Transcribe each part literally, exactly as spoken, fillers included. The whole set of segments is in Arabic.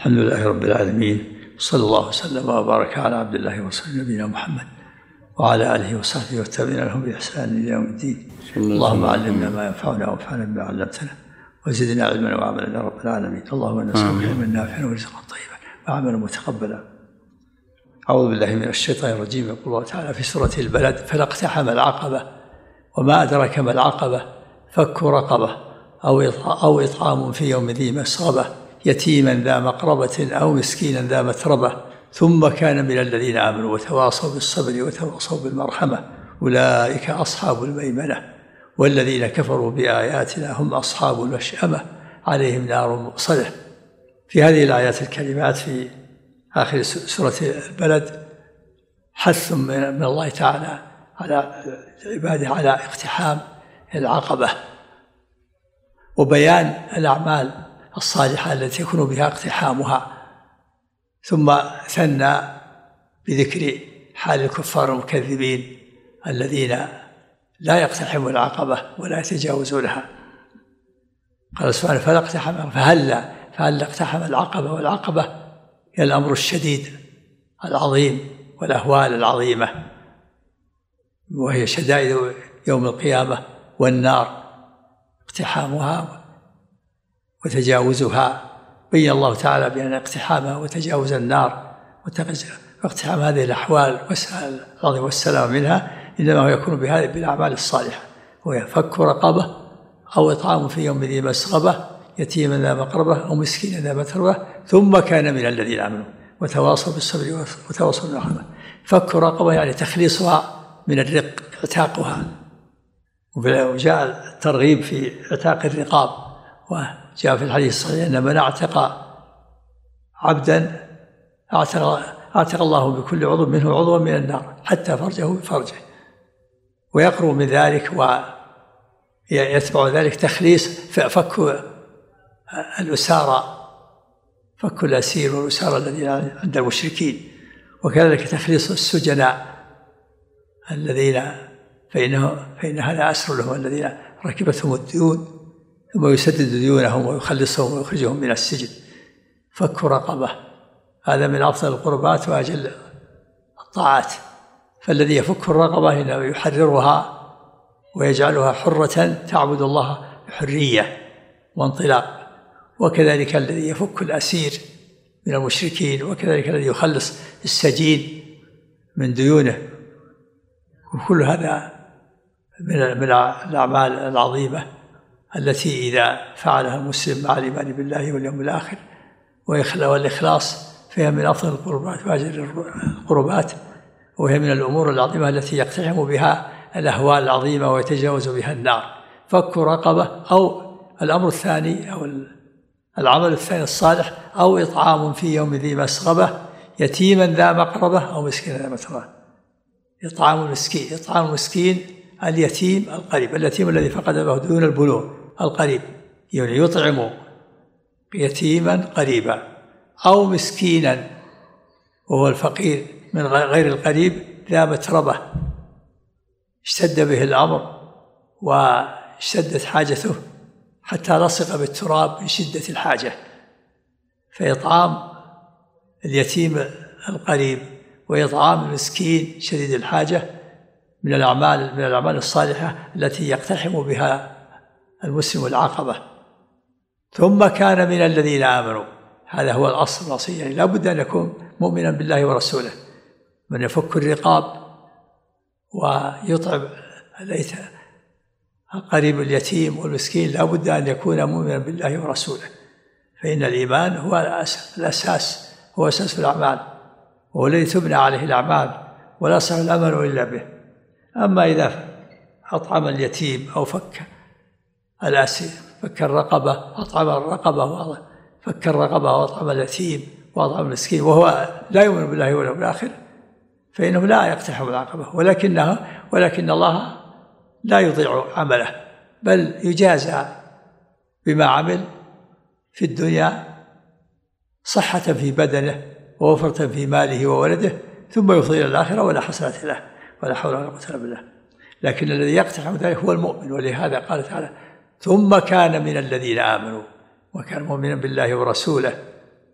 الحمد لله رب العالمين، صلى الله وسلم وبارك على عبد الله ورسوله نبينا محمد وعلى آله وصحبه والتابعين لهم بإحسان إلى يوم الدين. اللهم علمنا ما ينفعنا وانفعنا بما علمتنا وزدنا علما وعملا يا رب العالمين. اللهم نسألك علما نافعا ورزقا طيبا وعملا متقبلا. أعوذ بالله من الشيطان الرجيم. يقول الله تعالى في سورة البلد: فلا اقتحم العقبة وما أدرك ما العقبة فك رقبة أو إطعام في يوم ذي مسغبة يتيما ذا مقربة أو مسكينا ذا متربة ثم كان من الذين آمنوا وتواصوا بالصبر وتواصوا بالمرحمة أولئك أصحاب الميمنة والذين كفروا بآياتنا هم أصحاب المشأمة عليهم نار مؤصدة. في هذه الآيات الكريمات في آخر سورة البلد حث من الله تعالى على عباده على اقتحام العقبة وبيان الأعمال الصالحة التي يكون بها اقتحامها، ثم ثنى بذكر حال الكفار المكذبين الذين لا يقتحموا العقبة ولا يتجاوزونها. قال سبحانه: فلا اقتحم فهلا فهلا اقتحم العقبة، والعقبة هي الأمر الشديد العظيم والأهوال العظيمة، وهي شدائد يوم القيامة والنار اقتحامها وتجاوزها. بين الله تعالى بأن اقتحامها وتجاوز النار واقتحام هذه الأحوال والسلام منها إنما هو يكون بهذه بالأعمال الصالحة، وهي فك رقبة أو إطعام في يوم ذي مسغبة يتيما ذا مقربة أو مسكينا ذا متربة ثم كان من الذين آمنوا وتواصوا بالصبر وتواصوا بالرحمة. فك رقبة يعني تخليصها من الرق، اعتاقها، وجاء الترغيب في اعتاق الرقاب، وجاء في الحديث الصحيح أن من اعتق عبدا اعتق, اعتق الله بكل عضو منه عضوا من النار حتى فرجه بفرجه. ويقرب من ذلك ويتبع ذلك تخليص فك الأسارى، فك الأسير والأسارى الذين عند المشركين، وكذلك تخليص السجناء الذين فإنه فإن هذا أسر لهم الذين ركبتهم الديون ثم يسدد ديونهم ويخلصهم ويخرجهم من السجن. فك رقبة هذا من أفضل القربات وأجل الطاعات، فالذي يفك الرقبة إنه يحررها ويجعلها حرة تعبد الله بحرية وانطلاق، وكذلك الذي يفك الأسير من المشركين، وكذلك الذي يخلص السجين من ديونه. وكل هذا من الأعمال العظيمة التي إذا فعلها المسلم مع الإيمان بالله واليوم الآخر والإخلاص فهي من أفضل القربات وأجل القربات، وهي من الأمور العظيمة التي يقتحم بها الأهوال العظيمة ويتجاوز بها النار. فك رقبة، أو الأمر الثاني أو العمل الثاني الصالح: أو إطعام في يوم ذي مسغبة يتيما ذا مقربة أو مسكينا ذا متربة. إطعام المسكين، إطعام المسكين اليتيم القريب، اليتيم الذي فقد أباه دون البلوغ القريب، يعني يطعم يتيما قريبا، أو مسكينا وهو الفقير من غير القريب ذا متربة اشتد به الأمر واشتدت حاجته حتى لصق بالتراب من شدة الحاجة. فإطعام اليتيم القريب وإطعام المسكين شديد الحاجة من الأعمال من الأعمال الصالحة التي يقتحم بها المسلم العقبة. ثم كان من الذين آمنوا، هذا هو الأصل الأصيل، يعني لا بد أن يكون مؤمنا بالله ورسوله. من يفك الرقاب ويطعم القريب اليتيم والمسكين لا بد أن يكون مؤمنا بالله ورسوله، فإن الإيمان هو الأساس، هو أساس الأعمال، وهو الذي تبنى عليه الأعمال ولا يصح العمل إلا به. أما إذا أطعم اليتيم أو فك الأسير، فك الرقبة أطعم الرقبة فك الرقبة وأطعم اليتيم وأطعم المسكين وهو لا يؤمن بالله واليوم الآخر، فإنه لا يقتحم العقبة، ولكنه ولكن الله لا يضيع عمله، بل يجازى بما عمل في الدنيا صحة في بدنه ووفرة في ماله وولده، ثم يفضي إلى الآخرة ولا حسنة له ولا حول ولا قوة إلا بالله. لكن الذي يقتحم ذلك هو المؤمن، ولهذا قال تعالى: ثم كان من الذين آمنوا، وكان مؤمنا بالله ورسوله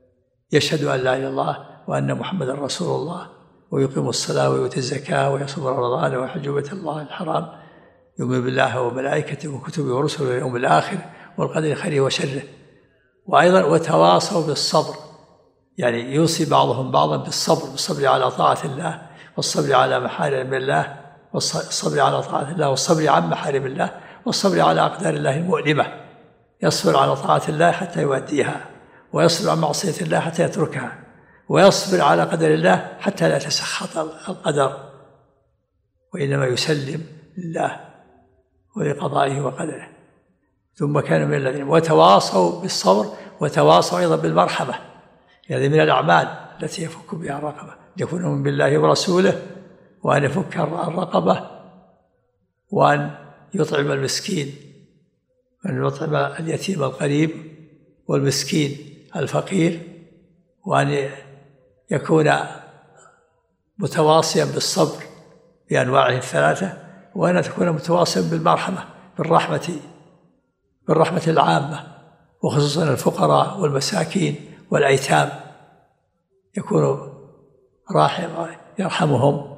يشهد أن لا إله إلا الله وأن محمدا رسول الله ويقيم الصلاة ويؤتي الزكاة ويصوم رمضان ويحج بيت الله الحرام يؤمن بالله وملائكته وكتبه ورسله واليوم الآخر والقدر خيره وشره. وأيضا وتواصوا بالصبر، يعني يوصي بعضهم بعضا بالصبر، بالصبر على طاعة الله والصبر على محارم الله والصبر على طاعة الله والصبر عن محارم الله والصبر على أقدار الله المؤلمة. يصبر على طاعة الله حتى يؤديها، ويصبر عن معصية الله حتى يتركها، ويصبر على قدر الله حتى لا يتسخط القدر، وإنما يسلم لله ولقضائه وقدره. ثم كانوا من الذين وتواصوا بالصبر وتواصوا أيضا بالمرحمة، يعني من الأعمال التي يفك بها الرقبة يكون من بالله ورسوله، وأن يفك الرقبة، وأن يطعم المسكين، وأن يطعم اليتيم القريب والمسكين الفقير، وأن يكون متواصيا بالصبر بأنواعه الثلاثة، وأن تكون متواصيا بالمرحمة بالرحمة بالرحمة العامة، وخصوصا الفقراء والمساكين والأيتام، يكون راحم يرحمهم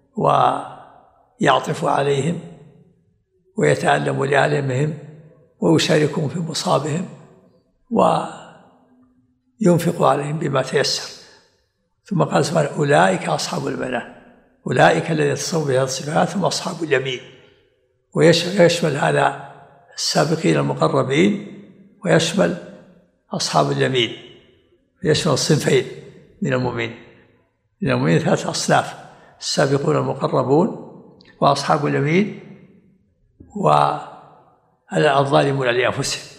ويعطف عليهم ويتألم لآلامهم ويشاركهم في مصابهم وينفق عليهم بما تيسر. ثم قال سبحانه أولئك أصحاب الميمنة، أولئك الذين يتصفون بهذه الصفات هم أصحاب اليمين، ويشمل هذا السابقين المقربين ويشمل أصحاب اليمين، يشمل الصنفين من المؤمنين. من المؤمنين ثلاثة أصناف: السابقون المقربون وأصحاب اليمين والظالمون لأنفسهم.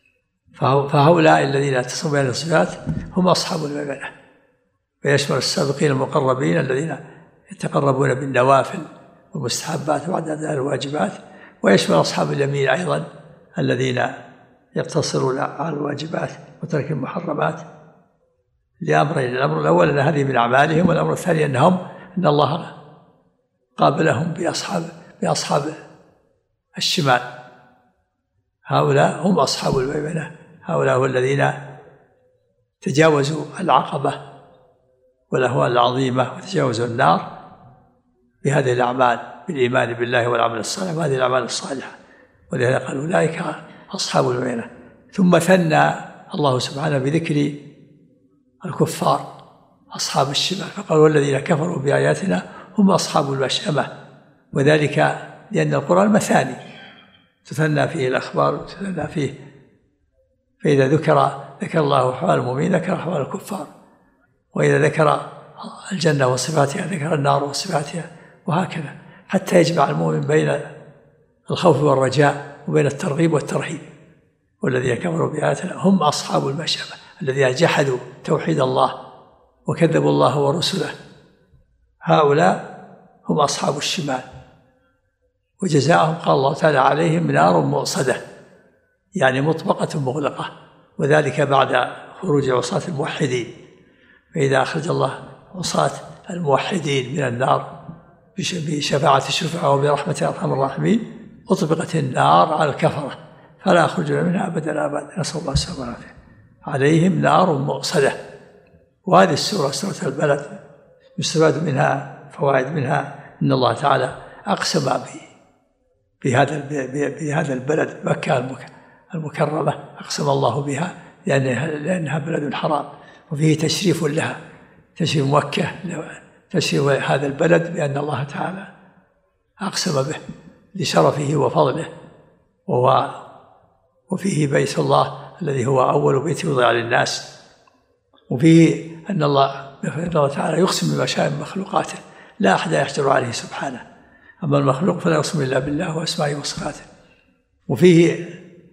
فهؤلاء الذين يتصفون بهذه الصفات هم أصحاب الميمنة، ويشمل السابقين المقربين الذين يتقربون بالنوافل والمستحبات وبعد ذلك الواجبات، ويشمل أصحاب اليمين أيضا الذين يقتصرون على الواجبات وترك المحرمات لأمرين: الأمر الأول أن هذه من أعمالهم، والأمر الثاني أنهم أن الله قابلهم بأصحاب بأصحاب الشمال. هؤلاء هم أصحاب الميمنة، هؤلاء هم الذين تجاوزوا العقبة والأهوال العظيمة وتجاوزوا النار بهذه الأعمال، بالإيمان بالله والعمل الصالح وهذه الأعمال الصالحة، ولهذا قال أولئك أصحاب الميمنة. ثم ثنى الله سبحانه بذكر الكفار أصحاب الشمال، فقال والذين كفروا بآياتنا هم أصحاب المشأمة، وذلك لأن القرآن مثاني تثنى فيه الأخبار وتثنى فيه، فإذا ذكر ذكر الله أحوال المؤمنين ذكر أحوال الكفار، وإذا ذكر الجنة وصفاتها ذكر النار وصفاتها، وهكذا حتى يجمع المؤمن بين الخوف والرجاء وبين الترغيب والترهيب. والذين كفروا بآياتنا هم أصحاب المشأمة الذين جحدوا توحيد الله وكذبوا الله ورسله، هؤلاء هم أصحاب الشمال، وجزاءهم قال الله تعالى عليهم نار مؤصدة، يعني مطبقة مغلقة، وذلك بعد خروج عصاة الموحدين. فإذا أخرج الله عصاة الموحدين من النار بشفاعة الشفعاء وبرحمة أرحم الراحمين أطبقت النار على الكفرة فلا يخرجون منها أبدا أبدا، نسأل الله السلامة والعافية. عليهم نار مؤصدة. وهذه السورة سورة البلد يستفاد منها فوائد، منها أن الله تعالى أقسم بهذا بهذا البلد مكة المكرمة، أقسم الله بها لأنها, لأنها بلد حرام، وفيه تشريف لها، تشريف مكة، تشريف هذا البلد بأن الله تعالى أقسم به لشرفه وفضله. وهو وفيه بيت الله الذي هو أول بيت وضع للناس، وفيه أن الله الله تعالى يقسم بما شاء من مخلوقاته لا أحد يحجر عليه سبحانه، أما المخلوق فلا يقسم إلا بالله وأسمائه وصفاته. وفيه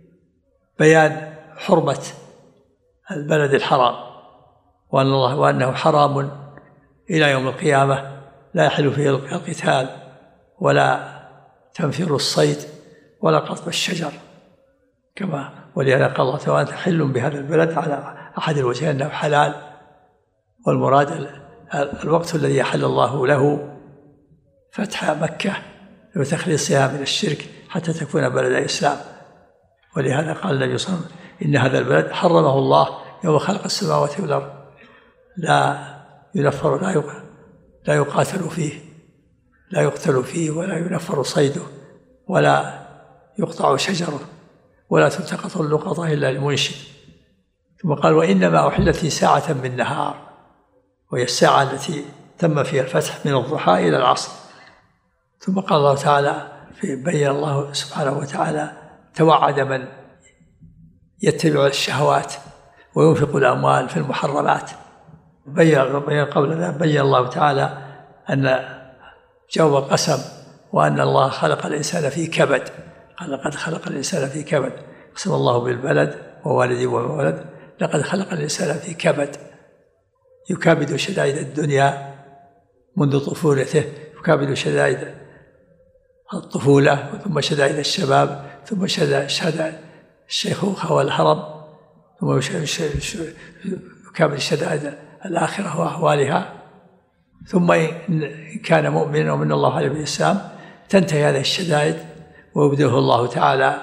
بيان حرمة البلد الحرام، وأن الله وأنه حرام إلى يوم القيامة، لا يحل فيه القتال ولا تنفير الصيد ولا قطف الشجر، كما ولهذا قال الله تعالى أنت حل بهذا البلد على أحد الوجهين أنه حلال، والمراد الوقت الذي يحل الله له فتح مكة وتخليصها من الشرك حتى تكون بلد الإسلام. ولهذا قال النبي صلى الله عليه وسلم إن هذا البلد حرمه الله يوم خلق السماوات والأرض لا ينفر لا يقاتل فيه لا يقتل فيه ولا ينفر صيده ولا يقطع شجره ولا تلتقط اللقطة إلا المنشد. ثم قال وإنما أحلت لي ساعة من نهار، وهي الساعة التي تم فيها الفتح من الضحى إلى العصر. ثم قال الله تعالى في بين الله سبحانه وتعالى توعد من يتبع الشهوات وينفق الأموال في المحرمات. بين قبل ذلك بين الله تعالى أن جواب القسم وأن الله خلق الإنسان في كبد، قال لقد خلق الإنسان في كبد، قسم الله بالبلد ووالد وولد، لقد خلق الإنسان في كبد، يكابد شدائد الدنيا منذ طفولته، يكابد شدائد الطفولة ثم شدائد الشباب ثم شدائد الشيخوخة والهرم ثم يكابد شدائد الآخرة وأهوالها. ثم إن كان مؤمنا ومن الله عليه بالإسلام تنتهي هذه الشدائد ويبدله الله تعالى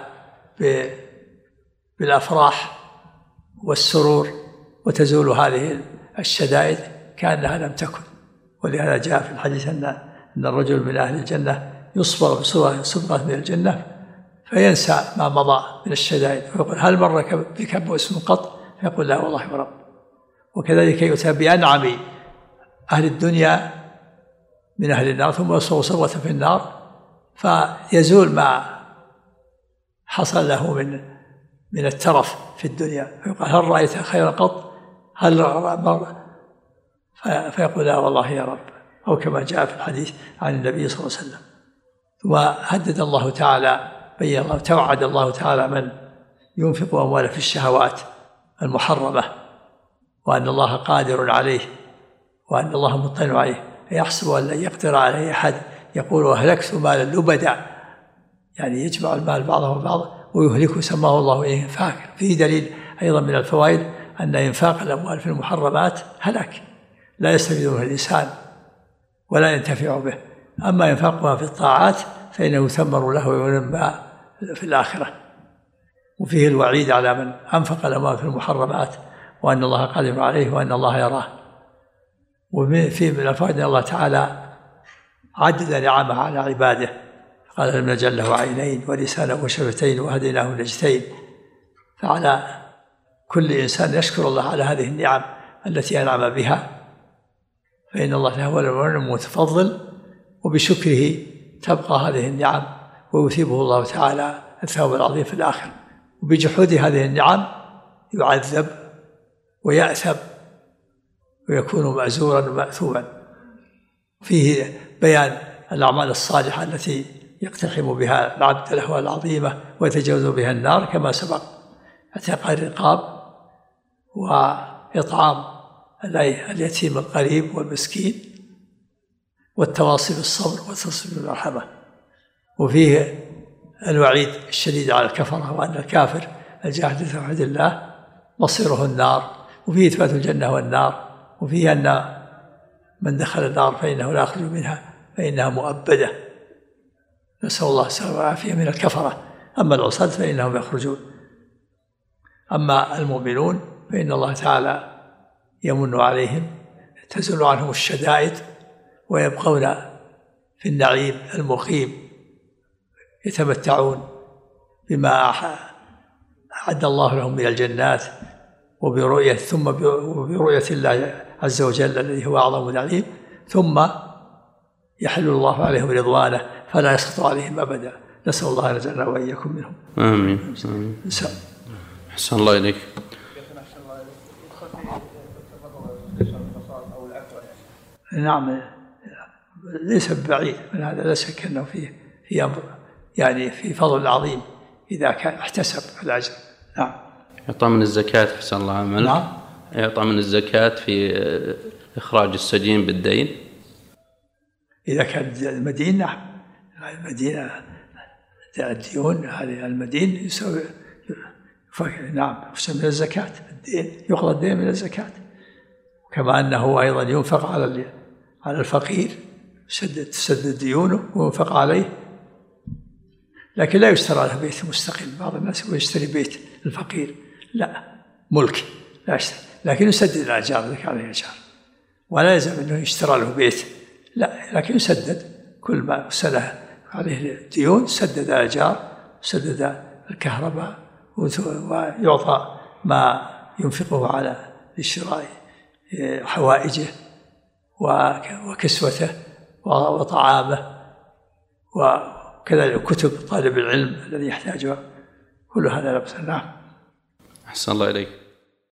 بالأفراح والسرور وتزول هذه الشدائد كأنها لم تكن. ولهذا جاء في الحديث أن أن الرجل من أهل الجنة يصبغ بصبغة من الجنة فينسى ما مضى من الشدائد ويقول هل مر بك بؤس قط؟ فيقول لا والله ورب. وكذلك يؤتى بأنعم أهل الدنيا من أهل النار ثم يصبغ صبغة في النار فيزول ما حصل له من من الترف في الدنيا، فيقول هل رأيت خيرا قط؟ هل مر؟ فيقول لا والله يا رب، أو كما جاء في الحديث عن النبي صلى الله عليه وسلم. وهدد الله تعالى بين الله توعد الله تعالى من ينفق أمواله في الشهوات المحرمة وأن الله قادر عليه وأن الله مطلع عليه، يحسب أن لن يقدر عليه أحد، يقول أهلكت مالا لبدا، يعني يجمع المال بعضه بعضا ويهلكه سماه الله إنفاق. فيه دليل أيضا من الفوائد أن إنفاق الأموال في المحرمات هلاك لا يستفيد منه الإنسان ولا ينتفع به، أما إنفاقها في الطاعات فإنه يثمر له وينمى في الآخرة. وفيه الوعيد على من أنفق الأموال في المحرمات وأن الله قادر عليه وأن الله يراه. وفيه من الفوائد أن الله تعالى عدد نعمه على عباده، قال لم نجعل له عينين ولسانا وشفتين وهديناه النجدين. فعلى كل إنسان يشكر الله على هذه النعم التي أنعم بها، فإن الله هو المتفضل وبشكره تبقى هذه النعم ويثيبه الله تعالى الثواب العظيم في الآخرة. وبجحود هذه النعم يعذب ويأثم ويكون مأزورا ومأثوما. فيه بيان الأعمال الصالحة التي يقتحم بها العبد الأهوال العظيمة ويتجاوز بها النار كما سبق، اعتاق الرقاب وإطعام اليتيم القريب والمسكين والتواصي بالصبر والتصبير بالمرحمة. وفيه الوعيد الشديد على الكفرة وأن الكافر الجاحد لتوحيد الله مصيره النار. وفيه إثبات الجنة والنار. وفيه أن من دخل النار فإنه لا يخرج منها فإنها مؤبدة، نسأل الله السلامة والعافية من الكفرة. أما العصاة فإنهم يخرجون. أما المؤمنون فإن الله تعالى يمن عليهم تزول عنهم الشدائد ويبقون في النعيم المقيم يتمتعون بما أعد الله لهم من الجنات وبرؤية ثم برؤية الله عز وجل الذي هو أعظم نعيم، ثم يحل الله عليهم رضوانه فلا يسخط عليهم أبدا. نسأل الله أن يجعلنا وإياكم منهم. آمين. أحسن الله إليك. نعم، ليس بعيد من هذا، لا شك أنه فيه في أمر يعني في فضل عظيم إذا كان احتسب الأجر. نعم. يعطى من الزكاة حسن الله عمل. نعم. يعطى من الزكاة في إخراج السجين بالدين إذا كان المدين. نعم، المدينة الديون هذه المدين يسوي نعم يحسب من الزكاة، الدين يقضى الدين من الزكاة. كما أنه أيضا ينفق على على الفقير تسدد ديونه وينفق عليه، لكن لا يشترى له بيت مستقل. بعض الناس يشتري بيت الفقير، لا، ملك لا يشتري. لكن يسدد الآجار إذا كان عليه أجار، ولا يلزم أنه يشترى له بيت، لا، لكن يسدد كل ما سنة عليه ديون، سدد الآجار، سدد الكهرباء، ويعطى ما ينفقه على شراء حوائجه وكسوته وطعامه، وكذلك كتب طالب العلم الذي يحتاجها، كل هذا لا بأس. نعم. أحسن الله إليك.